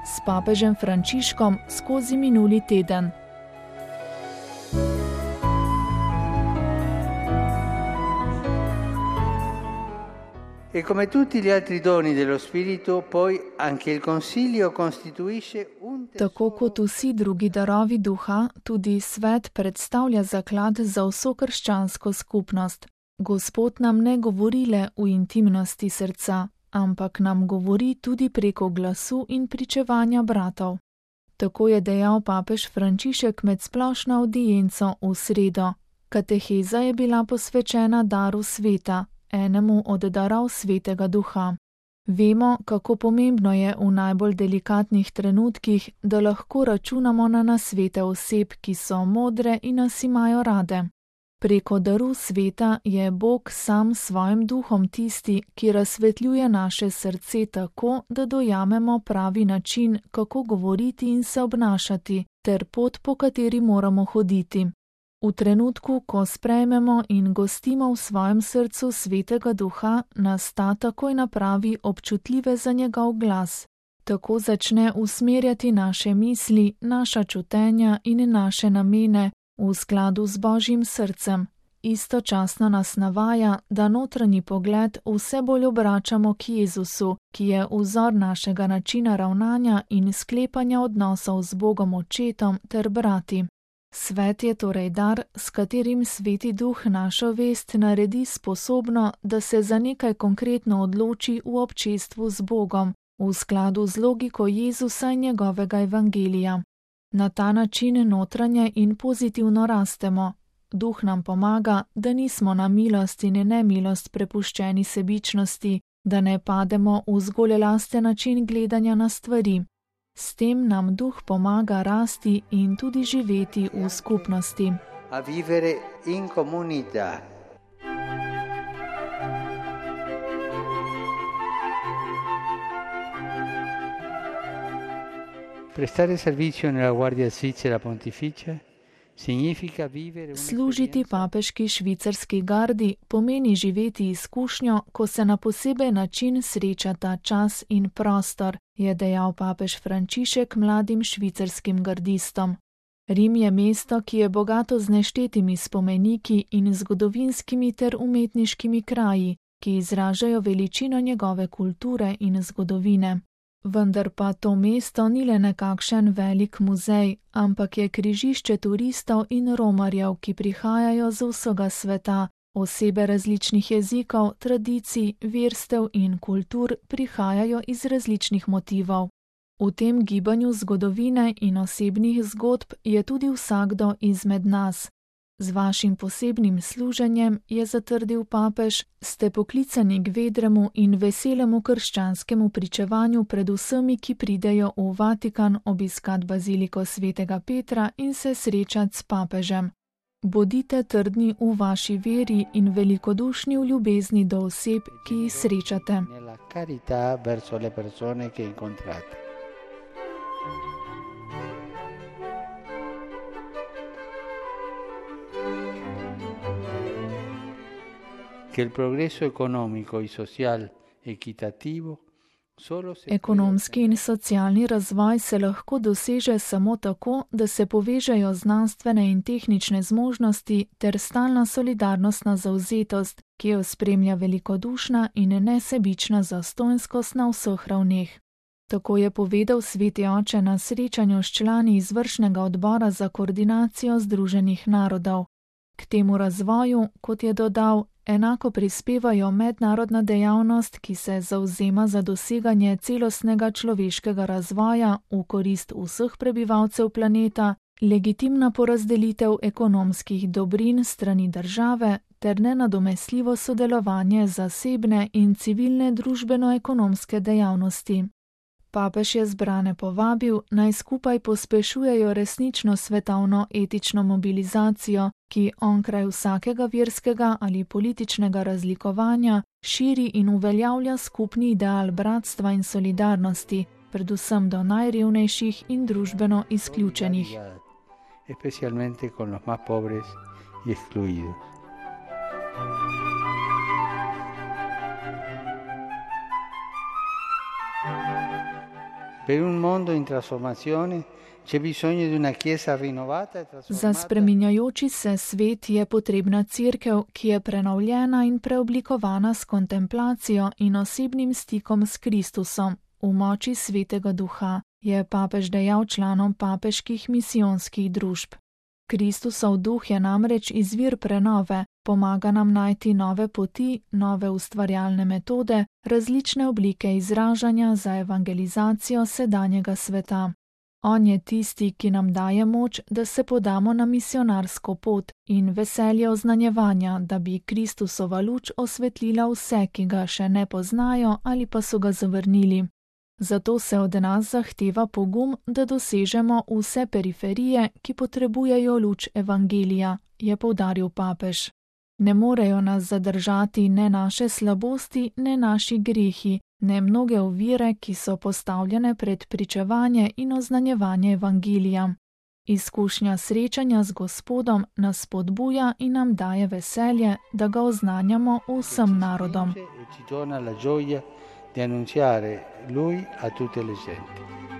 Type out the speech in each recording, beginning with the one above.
s papežem Frančiškom skozi minuli teden. E come tutti gli altri doni dello Spirito, poi anche il Consiglio costituisce un Tako kot vsi drugi darovi duha, tudi svet predstavlja zaklad za vso krščansko skupnost. Gospod nam ne govori le v intimnosti srca, ampak nam govori tudi preko glasu in pričevanja bratov. Tako je dejal papež Frančišek med splošno avdienco v sredo. Kateheza je bila posvečena daru sveta, enemu od darov svetega duha. Vemo, kako pomembno je v najbolj delikatnih trenutkih, da lahko računamo na nasvete oseb, ki so modre in nas imajo rade. Preko daru sveta je Bog sam svojim duhom tisti, ki razsvetljuje naše srce tako, da dojamemo pravi način, kako govoriti in se obnašati, ter pot, po kateri moramo hoditi. V trenutku, ko sprejmemo in gostimo v svojem srcu svetega duha, nas ta takoj napravi občutljive za njegov glas. Tako začne usmerjati naše misli, naša čutenja in naše namene v skladu z Božjim srcem. Istočasno nas navaja, da notranji pogled vse bolj obračamo k Jezusu, ki je vzor našega načina ravnanja in sklepanja odnosov z Bogom Očetom ter brati. Svet je torej dar, s katerim Sveti Duh našo vest naredi sposobno, da se za nekaj konkretno odloči v občestvu z Bogom, v skladu z logiko Jezusa in njegovega evangelija. Na ta način notranje in pozitivno rastemo. Duh nam pomaga, da nismo na milost in nemilost prepuščeni sebičnosti, da ne pademo v zgolelasten način gledanja na stvari. S tem nam duh pomaga rasti in tudi živeti v skupnosti. A vivere in comunità. Prestare servizio nella Guardia Svizzera Pontificia significa vivere Služiti papeški švicarski gardi pomeni živeti izkušnjo, ko se na posebej način srečata čas in prostor, je dejal papež Frančišek mladim švicarskim gardistom. Rim je mesto, ki je bogato z neštetimi spomeniki in zgodovinskimi ter umetniškimi kraji, ki izražajo veličino njegove kulture in zgodovine. Vendar pa to mesto ni le nekakšen velik muzej, ampak je križišče turistov in romarjev, ki prihajajo z vsega sveta. Osebe različnih jezikov, tradicij, verstev in kultur prihajajo iz različnih motivov. V tem gibanju zgodovine in osebnih zgodb je tudi vsakdo izmed nas. Z vašim posebnim služenjem, je zatrdil papež, ste poklicani k vedremu in veselemu krščanskemu pričevanju pred vsemi, ki pridejo v Vatikan obiskat baziliko svetega Petra in se srečat s papežem. Bodite trdni v vaši veri in velikodušni v ljubezni do oseb, ki jih srečate. Che il progresso economico e social equitativo Ekonomski in socialni razvoj se lahko doseže samo tako, da se povežejo znanstvene in tehnične zmožnosti ter stalna solidarnostna zavzetost, ki jo spremlja velikodušna in nesebična zastonjskost na vseh ravneh. Tako je povedal sveti oče na srečanju s člani izvršnega odbora za koordinacijo Združenih narodov. K temu razvoju, kot je dodal, enako prispevajo mednarodna dejavnost, ki se zavzema za doseganje celostnega človeškega razvoja v korist vseh prebivalcev planeta, legitimna porazdelitev ekonomskih dobrin strani države ter nenadomestljivo sodelovanje zasebne in civilne družbeno-ekonomske dejavnosti. Papež je zbrane povabil, naj skupaj pospešujejo resnično svetovno etično mobilizacijo, ki onkraj vsakega verskega ali političnega razlikovanja širi in uveljavlja skupni ideal bratstva in solidarnosti, predvsem do najrevnejših in družbeno izključenih. Especialmente con los más pobres y excluidos. Per un mondo in trasformazione c'è bisogno di una Chiesa rinnovata e Za trasformata. spreminjajoči se svet je potrebna cerkev, ki je prenovljena in preoblikovana s kontemplacijo in osebnim stikom s Kristusom v moči Svetega Duha, je papež dejal članom papeških misijonskih družb. Kristusov duh je namreč izvir prenove, pomaga nam najti nove poti, nove ustvarjalne metode, različne oblike izražanja za evangelizacijo sedanjega sveta. On je tisti, ki nam daje moč, da se podamo na misionarsko pot in veselje oznanjevanja, da bi Kristusova luč osvetlila vse, ki ga še ne poznajo ali pa so ga zavrnili. Zato se od nas zahteva pogum, da dosežemo vse periferije, ki potrebujejo luč evangelija, je poudaril papež. Ne morejo nas zadržati ne naše slabosti, ne naši grehi, ne mnoge ovire, ki so postavljene pred pričevanje in oznanjevanje evangelija. Izkušnja srečanja z Gospodom nas spodbuja in nam daje veselje, da ga oznanjamo vsem narodom. Di annunciare lui a tutte le genti.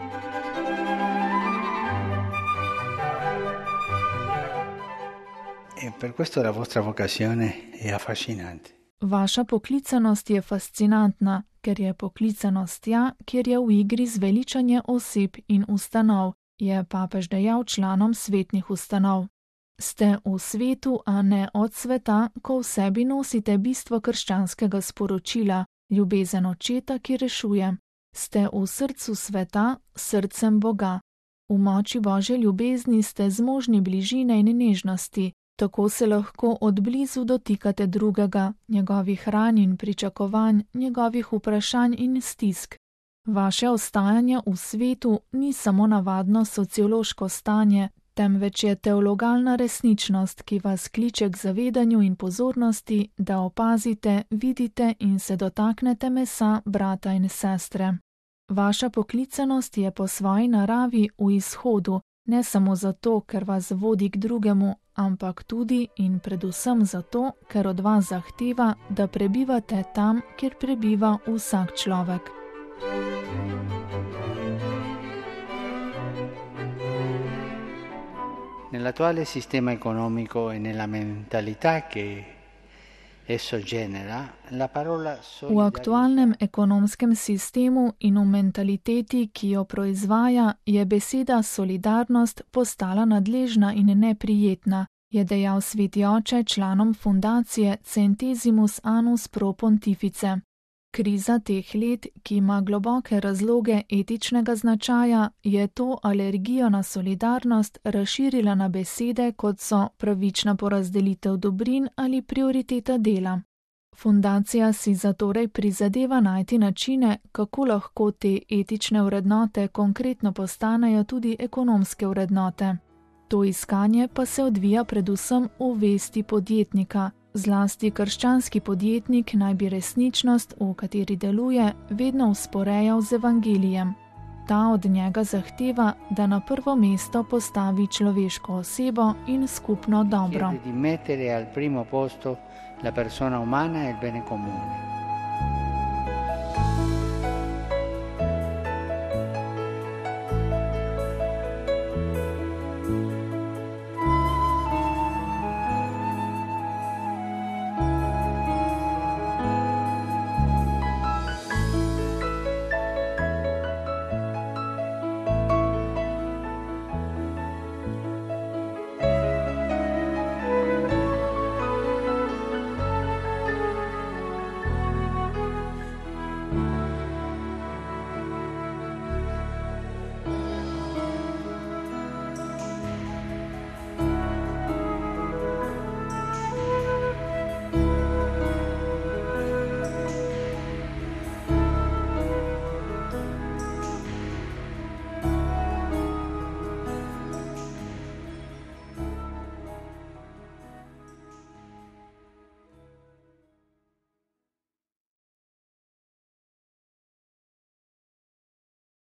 E per questo la vostra vocazione è affascinante. Vaša poklicanost je fascinantna, ker je poklicanost tja, kjer je v igri zveličanje oseb in ustanov, je papež dejal članom svetnih ustanov. Ste v svetu, a ne od sveta, ko v sebi nosite bistvo krščanskega sporočila, ljubezen očeta, ki rešuje. Ste v srcu sveta, srcem Boga. V moči Božje ljubezni ste zmožni bližine in nežnosti, tako se lahko od blizu dotikate drugega, njegovih ran in pričakovanj, njegovih vprašanj in stisk. Vaše ostajanje v svetu ni samo navadno sociološko stanje, temveč je teologalna resničnost, ki vas kliče k zavedanju in pozornosti, da opazite, vidite in se dotaknete mesa brata in sestre. Vaša poklicanost je po svoji naravi v izhodu, ne samo zato, ker vas vodi k drugemu, ampak tudi in predvsem zato, ker od vas zahteva, da prebivate tam, kjer prebiva vsak človek. Nell'attuale sistema economico e nella mentalità che esso genera, la parola V aktualnem ekonomskem sistemu in v mentaliteti, ki jo proizvaja, je beseda solidarnost postala nadležna in neprijetna, je dejal sveti oče članom fundacije Centesimus Annus Pro Pontifice. Kriza teh let, ki ima globoke razloge etičnega značaja, je to alergijo na solidarnost razširila na besede, kot so pravična porazdelitev dobrin ali prioriteta dela. Fundacija si zatorej prizadeva najti načine, kako lahko te etične vrednote konkretno postanejo tudi ekonomske vrednote. To iskanje pa se odvija predvsem v vesti podjetnika. Zlasti krščanski podjetnik naj bi resničnost, v kateri deluje, vedno usporejal z evangelijem. Ta od njega zahteva, da na prvo mesto postavi človeško osebo in skupno dobro. Di mettere al primo posto la persona umana e il bene comune.